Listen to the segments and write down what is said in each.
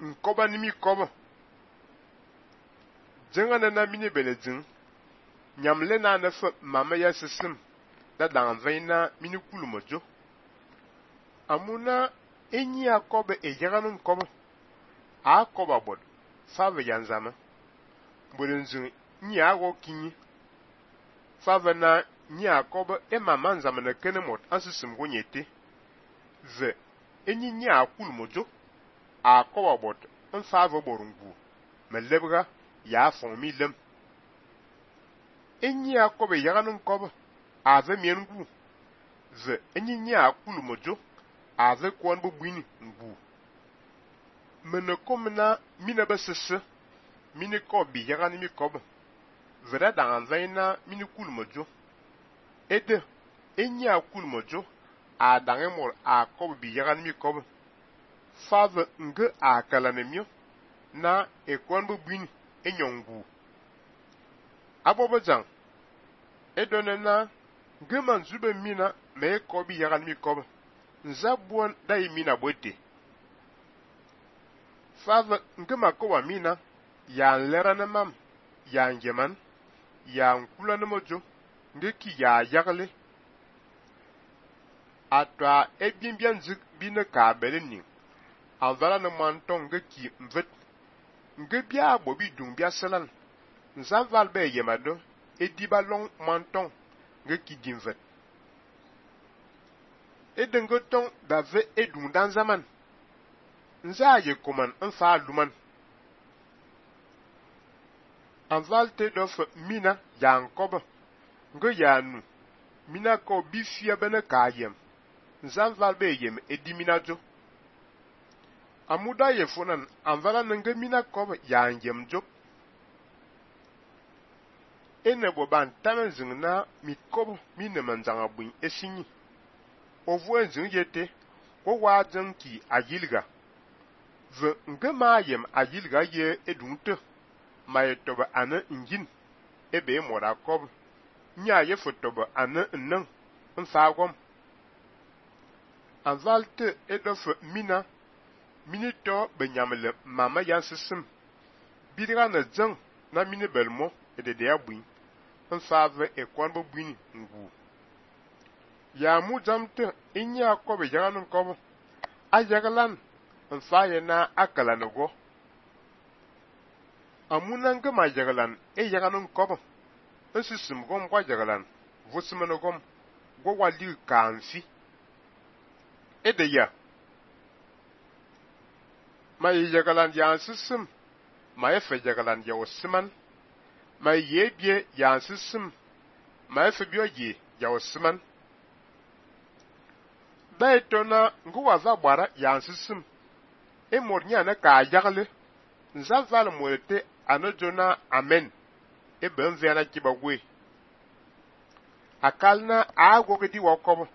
nkoba nimi koba jenga na mini belejin nyamle na na fa mama ya sisim da dan vaina mini kulumojo amuna enyi akoba eyaganun koba a koba bod fava yanzama bodenzin nyi ago kinyi fava na nyi akoba mama nzama na kenemot asisim gonyete ze enyi nyi akulumojo a koba bod fava borungu melebga ya fomi lem enyi akoba yaganun koba ave miengu ze enyi nyi akulumojo ave kwan bubwini ngu mena komna mina basese mini ko bi yagani mi koba vera dan vaina mini kulmojo ede enyi akulmojo a dangemor a koba bi yagani mi koba fave nge a kalanemio na ekwan bubwini enyongu abobajang edonena geman zube mina me ko bi yagani mi koba nzabuan dai mina bote fava ngema ko wa mina ya lera na mam ya ngeman ya nkula na mojo ngeki ya yagle atwa ebimbian zik bina ka beleni anvala na manton ngeki mvet ngebia bobi dungbia selan nzanval be yemado ediba long manton ngeki dimvet edengoton dave edun dan zaman nza ye koman nfa luman anvalte dof mina yankoba ngo yanu mina ko bifia bena kayem nzanval be yem ediminajo amuda ye fonan anvala nge mina ko yangem jo ene boban tamen zingna mikobo mine manzanga buin esinyi ovuen zing yete ko wajen ki ayilga ve nge mayem ayilga ye edunte maye toba ana ingin ebe mora kob nya ye fotoba ana nnan nfagom anvalte edof mina minito benyamle mama yansisim bidira na jang na mini belmo edede abuin nfave ekwan bobuini ngu ya mu jamte inya kobe yaganun kobo ayagalan nfaye na akala nugo amuna ngama yagalan yaganun kobo nsisim gom kwa yagalan vosimeno gom go wali kanfi edeya mai yagalan ya nsisim mai fe yagalan ya osiman mai yebie ya nsisim mai fe bioye ya osiman daitona nguwa za gbara ya nsisim emornya na ka yagle nzaval moete anojona amen eben vera kibagwe akalna agogedi wakobo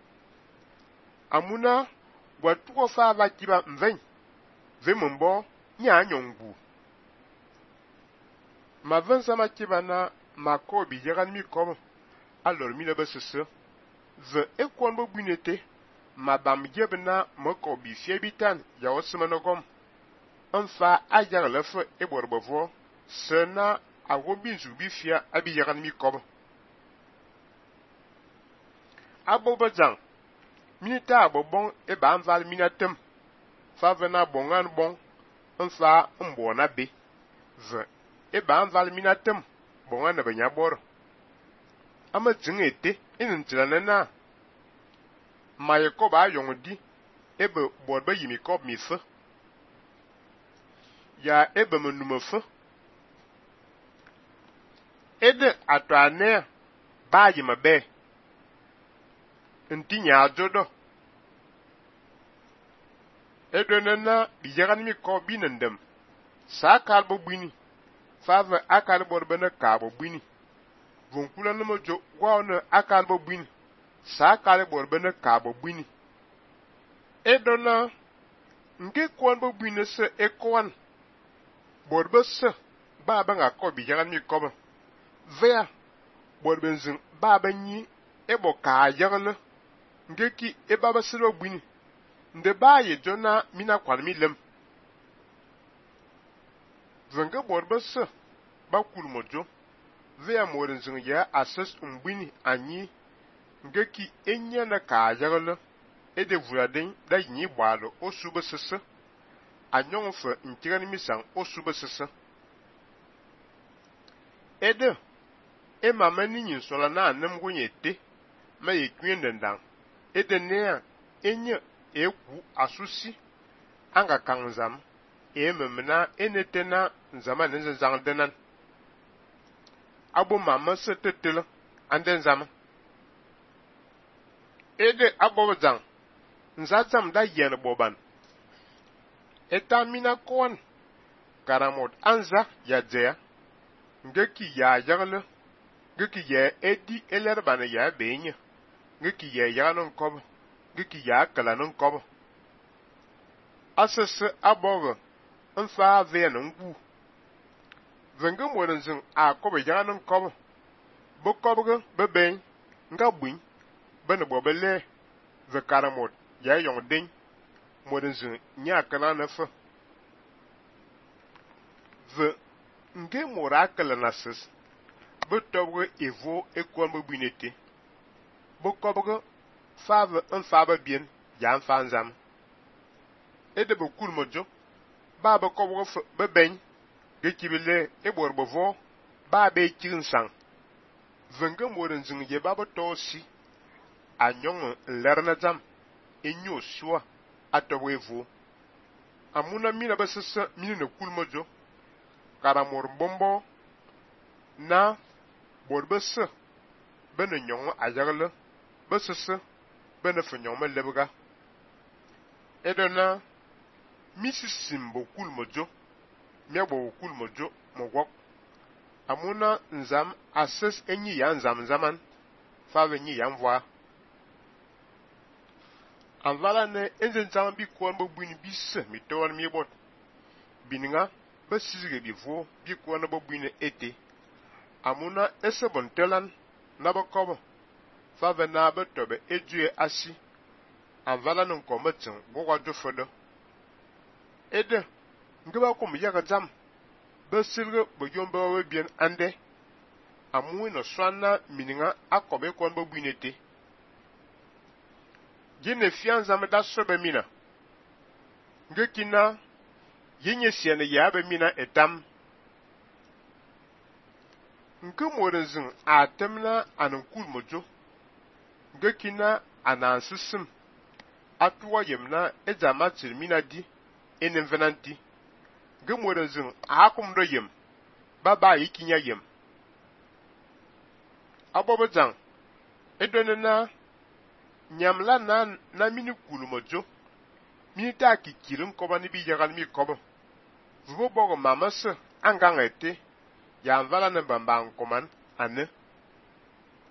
amuna watuko fa va kiba mven vemombo nya nyongu mavan sama kiba na makobi yagan mi kobo alor mi na basese ve ekwon bo bunete mabam yebna makobi fiebitan ya osmanogom anfa ajarlefe eborbovo sena agobin zubifia abi yagan mi kobo abobajang minita abobon eba anval minatem favena bongan bon anfa mbona be ve eba anval minatem bongan na benya bor ama jingete inintilanena maye koba yongdi ebe borba yimi kob mi fe ya ebe menuma fe ede atwane bayi mabe ntinya ajodo edonena biyagan mi ko binendem sakal bo bini fava akal borbena ka bo bini vonkula no mojo gwaona akal bo bini sakal borbena ka bo bini edona nge kwon bo bini se ekwan borbese baba nga ko biyagan mi ko vea borbenzin baba nyi ebo ka yagle ngeki ebaba selo bini nde baye jona mina kwan mi lem Zanga bor basa ba kulmojo via morin zing ya asas umbini anyi ngeki enya na ka jagala ede vuradin da yin balo osuba sasa anyon fa ntirani misang osuba sasa ede e mama ni nyin sola na anam gonyete ma ye kwendendang ede ne enya eku asusi anga kanzam memna enetena nzama nzen zang denan abo mama se tetela anden zama ede abo zang nzazam da yen boban eta mina kon karamot anza ya jea ngeki ya yagle ngeki ya edi elerbana ya benya ngeki ya yanon kob ngeki ya kalanon kob asese abogo nfa venon gu venga moren zin a kobe yanon kob bo kobgo beben nga buin bana bobele ve karamot ya yong ding moren zin nya kana na fa ve nge morakala nasis bo tobgo evo ekon bo binete bo kobgo fave nfa ba bien ya nfa nzam ede bo kulmojo ba ba kobgo beben ge kibile e bor bovo ba be kinsang venga moren zin ye ba bo tosi anyong lerna jam enyo shwa atobwe vo amuna mina basasa mina na kulmojo karamor bombo na borbasa bana nyong ajagala basasa bana fanyong ma lebga edona misisim bo kulmojo miabo kulmojo mogwak amuna nzam asas enyi ya nzam zaman fa enyi ya mvwa anvala ne enzen zang bi kon bo buini bisse mi tawar mi bot bininga ba sizige bi vo bi kon bo buini ete amuna ese bon telan na ba kobo fa na ba tobe ejue asi anvala non komatin bo wa do fodo ede ngaba ko mi yaga jam ba silge bo jomba we bien ande amu no swana mininga akobe kon bo buini ete jine fianza me da sobe mina ngekina yenye siene ya be mina etam nke morenzen atemna anankul mojo ngekina anansisim atwa yemna ejama tirmina di enenvenanti nge morenzen akum do yem baba yikinya yem abobozang edonena nyamla na mini kulumojo mini ta kikirin koba ni bi yagal mi koba vubo bogo mamasa angangete ya mvala na bambang koman ane